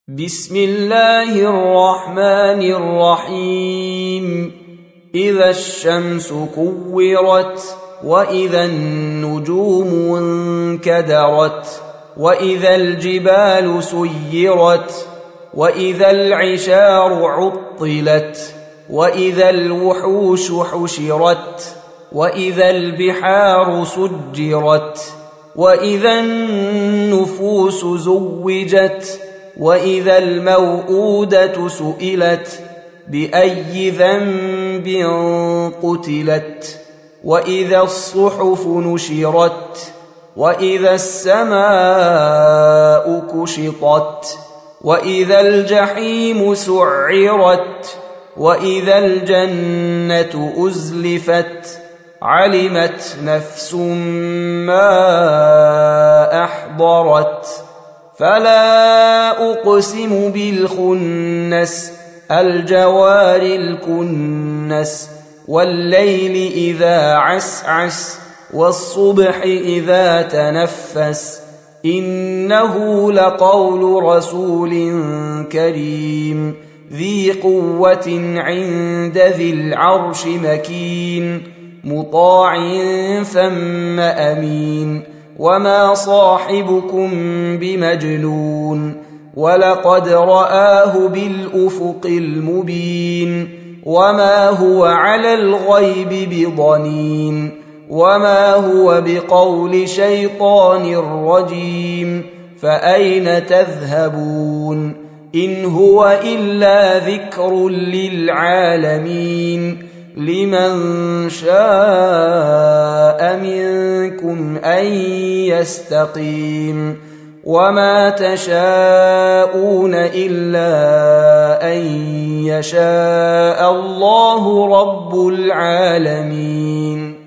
بسم الله الرحمن الرحيم. إذا الشمس كورت، وإذا النجوم انكدرت، وإذا الجبال سيرت، وإذا العشار عطلت، وإذا الوحوش حشرت، وإذا البحار سجرت، وإذا النفوس زوجت، وإذا الموءودة سئلت بأي ذنب قتلت، وإذا الصحف نشرت، وإذا السماء كشطت، وإذا الجحيم سعرت، وإذا الجنة أزلفت. علمت نفس ما أحضرت. فلا أقسم بالخنس، الجوار الكنس، والليل إذا عسعس، والصبح إذا تنفس. إنه لقول رسول كريم ذي قوة عند ذي العرش مكين، مطاع ثم أمين. وما صاحبكم بمجنون، ولقد رآه بالأفق المبين. وما هو على الغيب بضنين، وما هو بقول شيطان رجيم. فأين تذهبون؟ إن هو إلا ذكر للعالمين. لمن شاء منكم أن يستقيم. وما تشاءون إلا أن يشاء الله رب العالمين.